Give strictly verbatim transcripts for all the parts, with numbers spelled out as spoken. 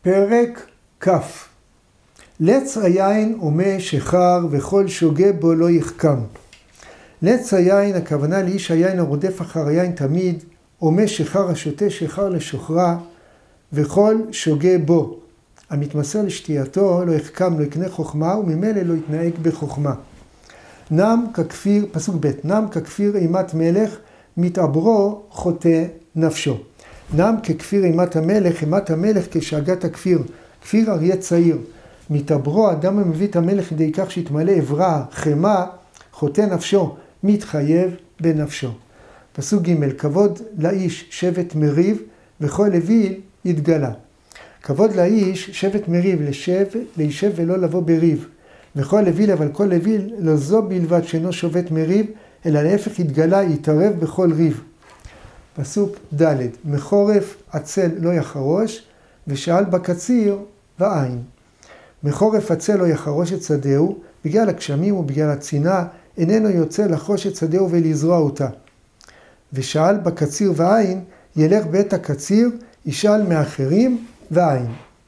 פרק כ' לץ היין עומה שחר וכל שוגה בו לא יחכם. לץ היין הכוונה לאיש היין הרודף אחר היין תמיד, עומה שחר השותה שחר לשוחרה וכל שוגה בו. המתמסר לשתייתו לא יחכם, לא יקנה חוכמה וממילא לא יתנהג בחוכמה. נם ככפיר, פסוק ב', נם ככפיר אימת מלך מתעברו חוטא נפשו. נם ככפיר אימת המלך, אימת המלך כשאגת הכפיר, כפיר אריה צעיר. מתעברו אדם המביא את המלך לידי כך שיתמלא עברה, חמה, חוטא נפשו, מתחייב בנפשו. פסוק ג' כבוד לאיש שבט מריב וכל לוי יתגלה. כבוד לאיש שבט מריב לשב, להישב ולא לבוא בריב. וכל לוי, אבל כל לוי לא זו בלבד שאינו שובת מריב, אלא להפך יתגלה, יתערב בכל ריב. פסוק ד' מחורף עצל לא יחרוש, ושאל בקציר ועין. מחורף עצל לא יחרוש את שדהו, בגלל הגשמים ובגלל הצינה, איננו יוצא לחרוש את שדהו ולזרוע אותה. ושאל בקציר ועין, ילך בית הקציר, ישאל מאחרים ועין.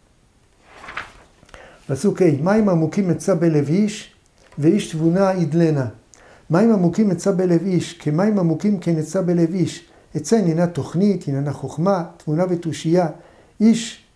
פסוק ה' מים עמוקים מצא בלב איש, ואיש תבונה ידלנה. מים עמוקים מצא בלב איש, כמים עמוקים כנצא בלב איש. עצה עניינה תוכנית, עניינה חוכמה, תבונה ותושייה. איש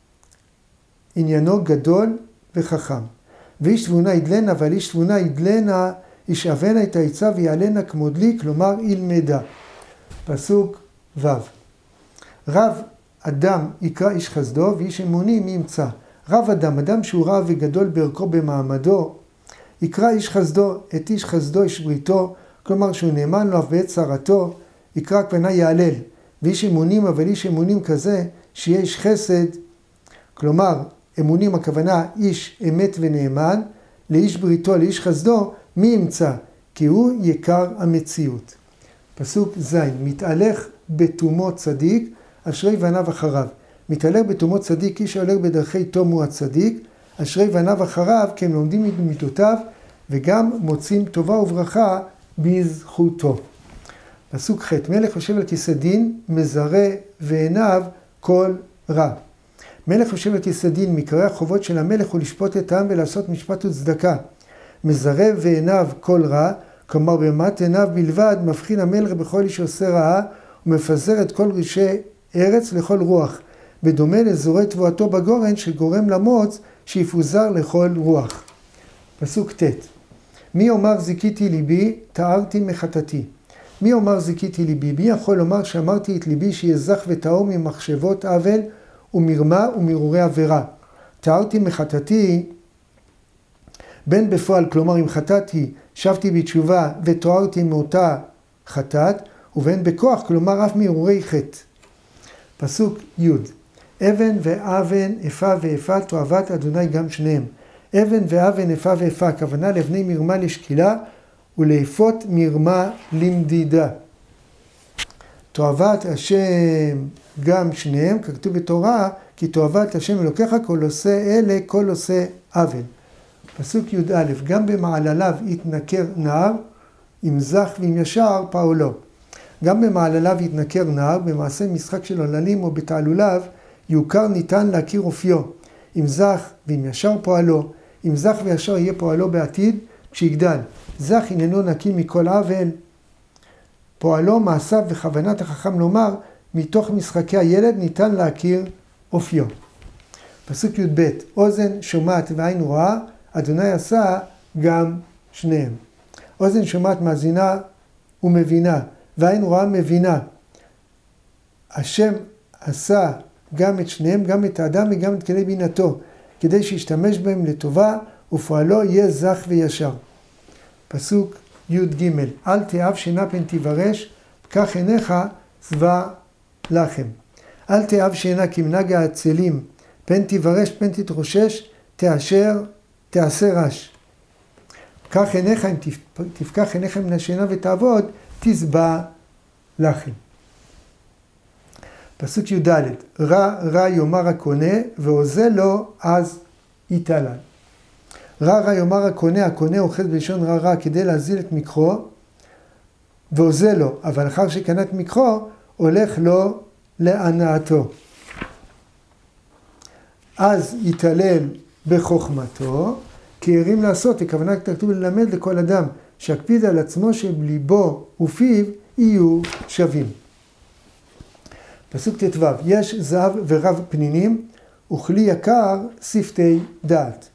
עניינו גדול וחכם. ואיש תבונה ידלנה, אבל איש תבונה ידלנה, ישאבנה את העצה ויעלנה כמו דלי, כלומר ילמדה. פסוק ו' רב אדם יקרא איש חסדו, ואיש אמוני מי ימצא. רב אדם, אדם שהוא רב וגדול בערכו במעמדו, יקרא איש חסדו, את איש חסדו איש בריתו, כלומר שהוא נאמן לו אף בעת צרתו, יקרא כוונה יעלל. ואיש אמונים, אבל איש אמונים כזה, שיהיה איש חסד, כלומר אמונים הכוונה איש אמת ונאמן, לאיש בריתו, לאיש חסדו, מי ימצא? כי הוא יקר המציאות. פסוק ז' מתהלך בתומו צדיק, אשרי בניו אחריו. מתהלך בתומו צדיק, איש ההולך בדרכי תום הוא הצדיק, אשרי בניו אחריו, כי הם לומדים ממידותיו, וגם מוצאים טובה וברכה בזכותו. פסוק ח' מלך יושב על כיסא דין, מזרה ועיניו כל רע. מלך יושב על כיסא דין, מקראי החובות של המלך הוא לשפוט את העם ולעשות משפט וצדקה. מזרה ועיניו כל רע, כלומר במעט עיניו בלבד, מבחין המלך בכל איש שעושה רעה, ומפזר את כל רישי ארץ לכל רוח, בדומה לזורי תבואתו בגורן שגורם למוץ שיפוזר לכל רוח. פסוק ט' מי יאמר זיכיתי ליבי, תארתי מחטאתי. מי יאמר זיכיתי ליבי? מי יכול לומר שאמרתי את ליבי שיהיה זך וטהור ממחשבות עוול ומרמה ומרהורי עבירה. תארתי מחטאתי, בין בפועל, כלומר אם חטאתי, שבתי בתשובה ותוארתי מאותה חטאת, ובין בכוח, כלומר אף מהרהורי חטא. פסוק י' אבן ואבן, איפה ואיפה, תועבת אדוני גם שניהם. אבן ואבן, איפה ואיפה, הכוונה לבני מרמה לשקילה, ולאפות מרמה למדידה. תועבת השם גם שניהם, ככתוב בתורה, כי תועבת השם אלוקיך כל עושה אלה, כל עושה עוול. פסוק י"א, גם במעלליו יתנכר נער, אם זך ואם ישר פעולו. גם במעלליו יתנכר נער, במעשה משחק של עוללים או בתעלוליו, יוכר ניתן להכיר אופיו. אם זך ואם ישר פועלו, אם זך וישר יהיה פועלו בעתיד, כשיגדל. זך איננו נקי מכל עוול. פועלו, מעשיו וכוונת החכם לומר, מתוך משחקי הילד ניתן להכיר אופיו. פסוק י"ב, אוזן שומעת ועין רואה, אדוני עשה גם שניהם. אוזן שומעת מאזינה ומבינה, ועין רואה מבינה. השם עשה גם את שניהם, גם את האדם וגם את כלי בינתו, כדי שישתמש בהם לטובה, ופועלו יהיה זך וישר. פסוק י"ג, אל תאהב שינה פן תברש, פקח עיניך צבא לחם. אל תאהב שינה כמנהג העצלים, פן תברש פן תתרושש, תאשר, תעשה רש. פקח עיניך, אם תפקח עיניך מן השינה ותעבוד, תשבע לחם. פסוק י"ד, רע רע יאמר הקונה, ועוזל לו אז יתעלל. רע רע יאמר הקונה, הקונה אוחז בלשון רע רע כדי להזיל את מקחו, ועוזל לו, אבל אחר שקנה את מקחו, הולך לו להנאתו. אז יתעלל בחוכמתו, כי הרים לעשות, הכוונה כתוב ללמד לכל אדם, שיקפיד על עצמו שליבו ופיו יהיו שווים. פסוק ט"ו, יש זהב ורב פנינים, וכלי יקר שפתי דעת.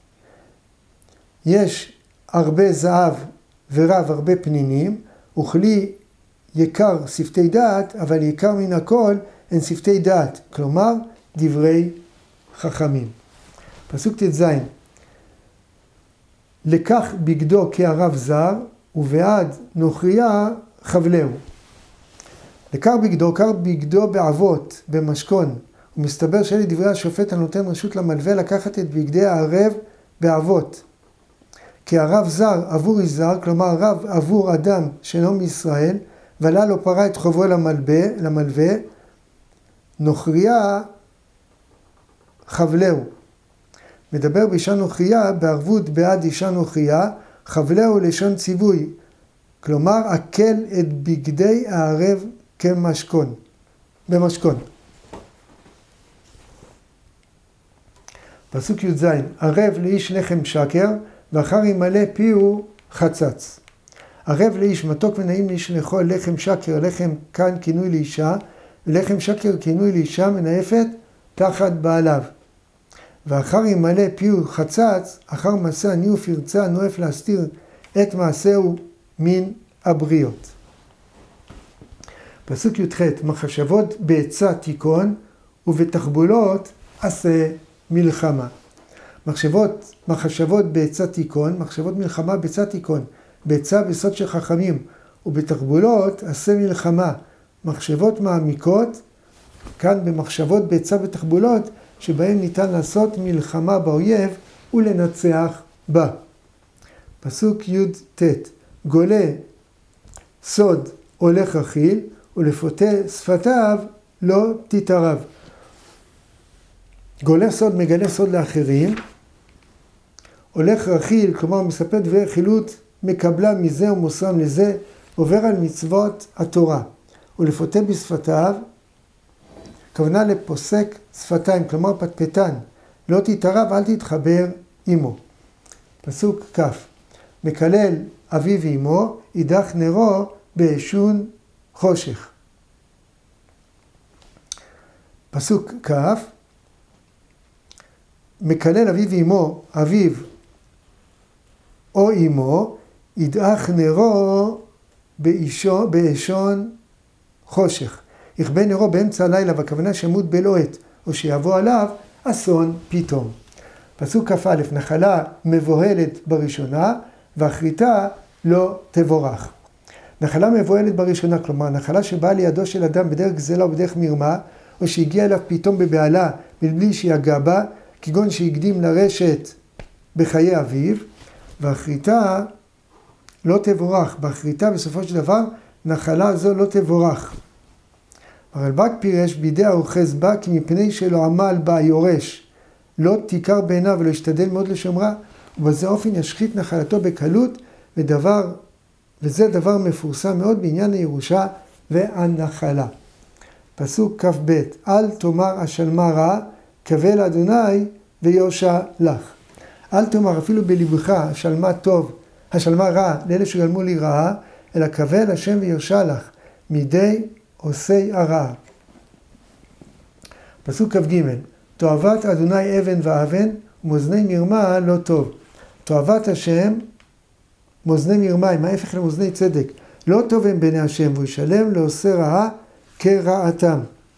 יש הרבה זהב ורב הרבה פנינים, וכלי יקר שפתי דעת, אבל יקר מן הכל הן שפתי דעת, כלומר דברי חכמים. פסוק ט"ז, לקח בגדו כערב זר, ובעד נוכריה חבלהו. לקח בגדו, קר בגדו בעבות, במשכון, ומסתבר שאלה דברי השופט הנותן רשות למלווה לקחת את בגדי הערב בעבות. כערב זר עבור איש זר, כלומר רב עבור אדם שאינו מישראל, ועלה לא פרה את חובו למלווה, למלווה, נוכריה חבלהו. מדבר באישה נוכריה, בערבות בעד אישה נוכריה, חבלהו לשון ציווי, כלומר עקל את בגדי הערב כמשכון, במשכון. פסוק י"ז, ערב לאיש לחם שקר, ואחר ימלא פיהו חצץ. ערב לאיש, מתוק ונעים לאיש לאכול לחם שקר, לחם כאן כינוי לאישה, ולחם שקר כינוי לאישה מנאפת תחת בעליו. ואחר ימלא פיהו חצץ, אחר מעשה עני ופרצה נואף להסתיר את מעשהו מן הבריות. פסוק י"ח, מחשבות בעצה תיכון ובתחבולות עשה מלחמה. מחשבות, מחשבות בעצה תיכון, מחשבות מלחמה בעצה תיכון, בעצה בסוד של חכמים, ובתחבולות עשה מלחמה. מחשבות מעמיקות, כאן במחשבות בעצה ותחבולות, שבהם ניתן לעשות מלחמה באויב ולנצח בה. פסוק י"ט, גולה סוד הולך רכיל, ולפותה שפתיו לא תתערב. גולה סוד מגלה סוד לאחרים, הולך רכיל, כלומר מספר דברי רכילות, מקבלה מזה ומוסרם לזה, עובר על מצוות התורה. ולפותה בשפתיו, כוונה לפוסק שפתיים, כלומר פטפטן, לא תתערב, אל תתחבר עמו. פסוק כ', מקלל אביו ואמו, יידח נרו באשון חושך. פסוק כ', מקלל אביו ואמו, אביו או אמו, ידעך נרו באשון, באשון חושך. יכבה נרו באמצע הלילה, והכוונה שמות בלא עת, או שיבוא עליו אסון פתאום. פסוק כ"א, נחלה מבוהלת בראשונה, ואחריתה לא תבורך. נחלה מבוהלת בראשונה, כלומר נחלה שבאה לידו של אדם בדרך גזלה או בדרך מרמה, או שהגיעה אליו פתאום בבעלה, מבלי שיגע בה, כגון שהקדים לרשת בחיי אביו, ואחריתה לא תבורך. באחריתה בסופו של דבר נחלה זו לא תבורך. הרלב"ג פירש, בידי האוחז בה, כי מפני שלא עמל בה יורש, לא תיקר בעיניו ולא ישתדל מאוד לשומרה, ובזה אופן ישחית נחלתו בקלות, ודבר, וזה דבר מפורסם מאוד בעניין הירושה והנחלה. פסוק כ"ב, אל תאמר השלמה רע, קווה לאדוני ויושע לך. אל תאמר אפילו בליבך השלמה טוב, השלמה רע לאלה שגלמו לי רעה, אלא קווה להשם ויושע לך, מידי עושי הרע. פסוק כ"ג, תועבת אדוני אבן ואבן, ומאזני מרמה לא טוב. תועבת השם, מאזני מרמה, עם ההפך למאזני צדק. לא טוב הם בעיני השם, והוא ישלם לעושה רעה כרעתם.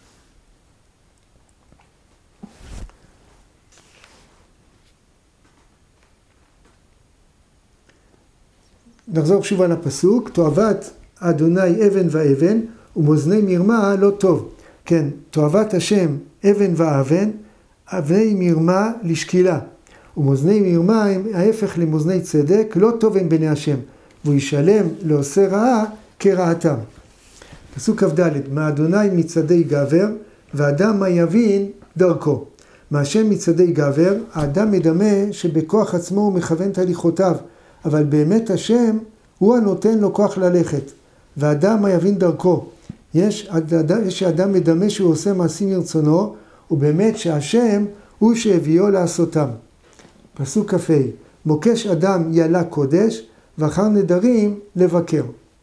נחזור שוב על הפסוק, תועבת אדוני אבן ואבן, ומאזני מרמה לא טוב. כן, תועבת השם אבן ואבן, אבני מרמה לשקילה. ומאזני מרמה הם ההפך למאזני צדק, לא טוב הם בעיני השם, והוא ישלם לעושה רעה כרעתם. פסוק כ"ד, מאדוני מצעדי גבר, ואדם מה יבין דרכו. מהשם מצעדי גבר, האדם מדמה שבכוח עצמו הוא מכוון את הליכותיו, אבל באמת השם הוא הנותן לו כוח ללכת, ואדם מה יבין דרכו. יש, יש אדם מדמה שהוא עושה מעשים מרצונו, ובאמת שהשם הוא שהביאו לעשותם. פסוק כ"ה, מוקש אדם יעלה קודש, ואחר נדרים לבקר.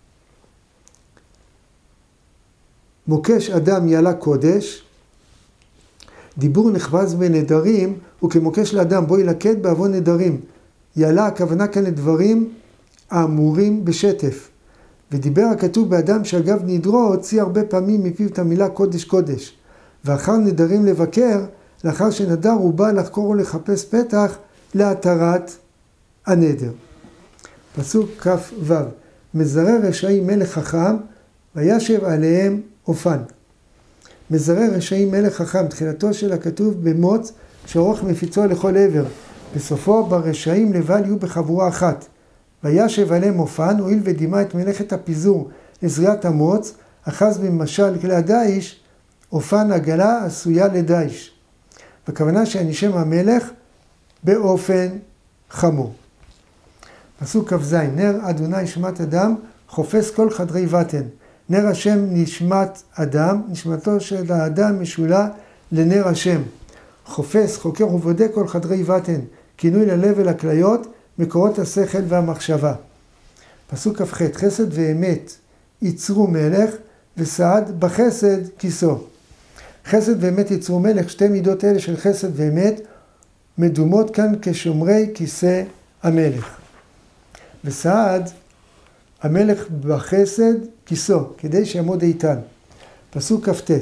מוקש אדם יעלה קודש, דיבור נחבז בנדרים, וכמוקש לאדם בו ילקט בעוון נדרים. יעלה הכוונה כאן לדברים האמורים בשטף. ודיבר הכתוב באדם שאגב נדרו, הוציא הרבה פעמים מפיו את המילה קודש קודש. ואחר נדרים לבקר, לאחר שנדר הוא בא לחקור ולחפש פתח להתרת הנדר. פסוק כ"ו, מזרע רשעים מלך חכם, וישב עליהם אופן. מזרע רשעים מלך חכם, תחילתו של הכתוב במוץ, שאורך מפיצו לכל עבר. בסופו ברשעים לבל יהיו בחבורה אחת. וישב עליהם אופן, הואיל ודימה את מלאכת הפיזור לזריעת המוץ, אחז במשל כלי הדיש, אופן עגלה עשויה לדיש. בכוונה שענישם המלך באופן חמור. פסוק כ"ז, נר אדוני נשמת אדם, חופש כל חדרי בטן. נר השם נשמת אדם, נשמתו של האדם משולה לנר השם. חופש, חוקר ובודק כל חדרי בטן, כינוי ללב ולכליות, מקורות השכל והמחשבה. פסוק כ"ח, חסד ואמת יצרו מלך, וסעד בחסד כיסו. חסד ואמת יצרו מלך, שתי מידות אלה של חסד ואמת, מדומות כאן כשומרי כיסא המלך. וסעד, המלך בחסד כיסו, כדי שיעמוד איתן. פסוק כ"ט,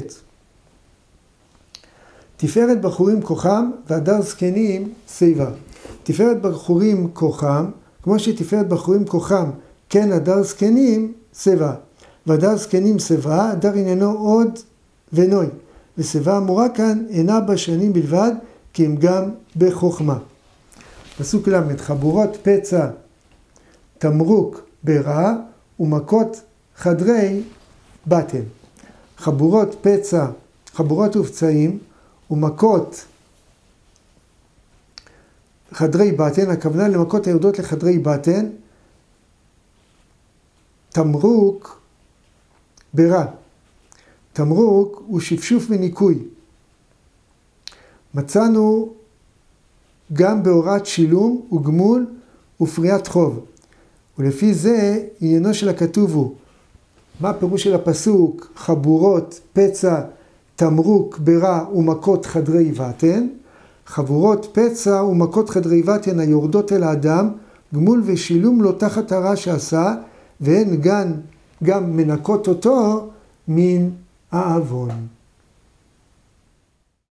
תפארת בחורים כוחם, והדר זקנים שיבה. תפארת בחורים כוחם, כמו שתפארת בחורים כוחם, כן הדר זקנים שיבה. והדר זקנים שיבה, הדר עניינו עוד ונוי. ושיבה אמורה כאן אינה בשנים בלבד, כי הם גם בחוכמה. פסוק ל', חבורות פצע תמרוק ברע, ומכות חדרי בטן. חבורות פצע, חבורות ופצעים, ומכות חדרי בטן, הכוונה למכות היורדות לחדרי בטן, תמרוק ברע. תמרוק הוא שפשוף וניקוי. מצאנו גם בהוראת שילום וגמול ופריעת חוב. ולפי זה עניינו של הכתוב הוא, מה הפירוש של הפסוק? חבורות פצע תמרוק ברע ומכות חדרי בטן. חבורות פצע ומכות חדרי בטן היורדות אל האדם, גמול ושילום לו תחת הרע שעשה, והן גם, גם מנקות אותו מן העוון.